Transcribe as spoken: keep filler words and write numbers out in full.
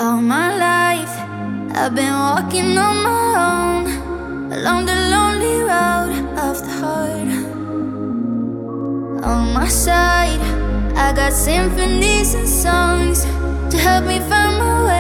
All my life, I've been walking on my own, along the lonely road of the heart. On my side, I got symphonies and songs to help me find my way.